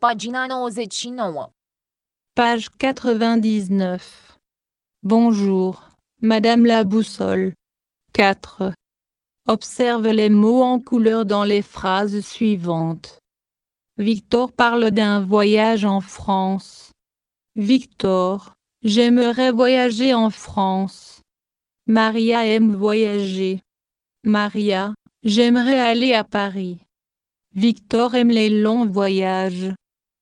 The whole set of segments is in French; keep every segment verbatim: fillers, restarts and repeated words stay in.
Pagina nouăzeci și nouă. Page quatre-vingt-dix-neuf. Bonjour, Madame la boussole. quatre. Observe les mots en couleur dans les phrases suivantes. Victor parle d'un voyage en France. Victor, j'aimerais voyager en France. Maria aime voyager. Maria, j'aimerais aller à Paris. Victor aime les longs voyages.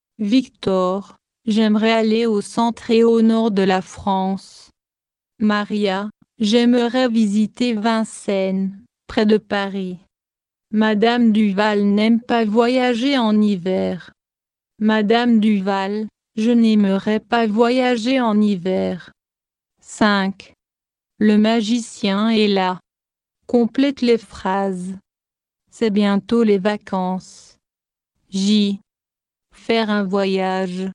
Victor, j'aimerais aller au centre et au nord de la France. Maria, j'aimerais visiter Vincennes, près de Paris. Madame Duval n'aime pas voyager en hiver. Madame Duval, je n'aimerais pas voyager en hiver. cinq. Le magicien est là. Complète les phrases. C'est bientôt les vacances. J. Faire un voyage.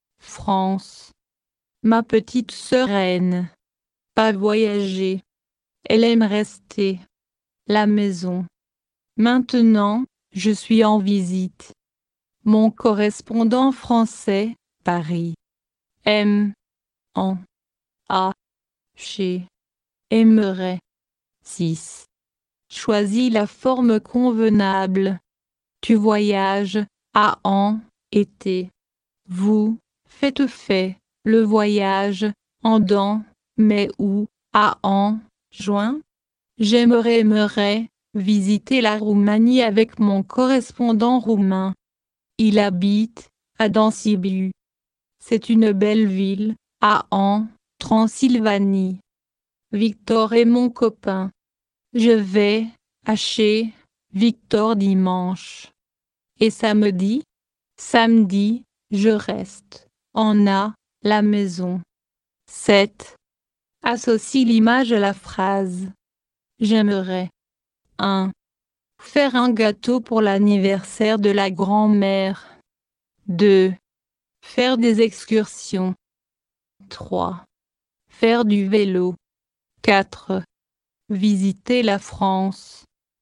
France. Ma petite sœur aime pas voyager. Elle aime rester. La maison. Maintenant, je suis en visite. Mon correspondant français, Paris. M. En. A. Chez. Aimerait. six. Choisis la forme convenable. Tu voyages, à en, été. Vous, faites fait, le voyage, en dans, mais où, à en, juin. J'aimerais aimerais, visiter la Roumanie avec mon correspondant roumain. Il habite, à dans Sibiu. C'est une belle ville, à en, Transylvanie. Victor est mon copain. Je vais, à chez, Victor dimanche. Et samedi? Samedi, je reste, en a, la maison. sept. Associe l'image à la phrase. J'aimerais. un. Faire un gâteau pour l'anniversaire de la grand-mère. deux. Faire des excursions. trois. Faire du vélo. quatre. Visiter la France.